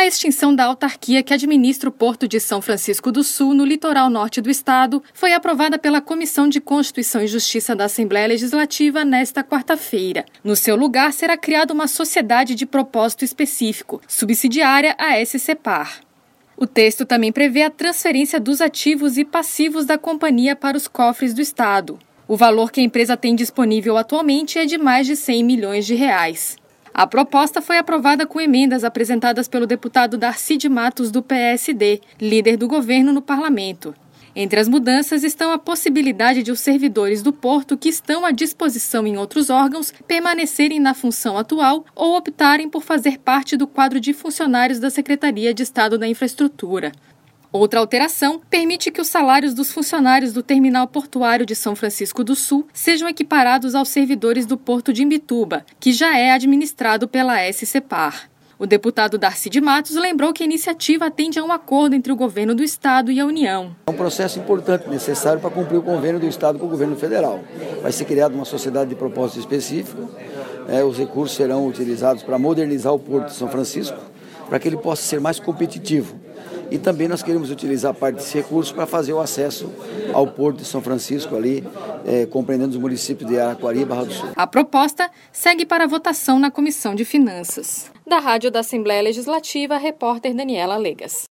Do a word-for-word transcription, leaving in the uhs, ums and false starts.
A extinção da autarquia que administra o Porto de São Francisco do Sul, no litoral norte do estado, foi aprovada pela Comissão de Constituição e Justiça da Assembleia Legislativa nesta quarta-feira. No seu lugar, será criada uma sociedade de propósito específico, subsidiária à SCPar. O texto também prevê a transferência dos ativos e passivos da companhia para os cofres do estado. O valor que a empresa tem disponível atualmente é de mais de cem milhões de reais. A proposta foi aprovada com emendas apresentadas pelo deputado Darcy de Matos, do P S D, líder do governo no parlamento. Entre as mudanças estão a possibilidade de os servidores do porto que estão à disposição em outros órgãos permanecerem na função atual ou optarem por fazer parte do quadro de funcionários da Secretaria de Estado da Infraestrutura. Outra alteração permite que os salários dos funcionários do Terminal Portuário de São Francisco do Sul sejam equiparados aos servidores do Porto de Imbituba, que já é administrado pela SCPar. O deputado Darcy de Matos lembrou que a iniciativa atende a um acordo entre o governo do estado e a União. É um processo importante, necessário para cumprir o convênio do estado com o governo federal. Vai ser criada uma sociedade de propósito específico, é, os recursos serão utilizados para modernizar o Porto de São Francisco, para que ele possa ser mais competitivo. E também nós queremos utilizar parte desse recurso para fazer o acesso ao Porto de São Francisco, ali, é, compreendendo os municípios de Araquari e Barra do Sul. A proposta segue para votação na Comissão de Finanças. Da Rádio da Assembleia Legislativa, a repórter Daniela Legas.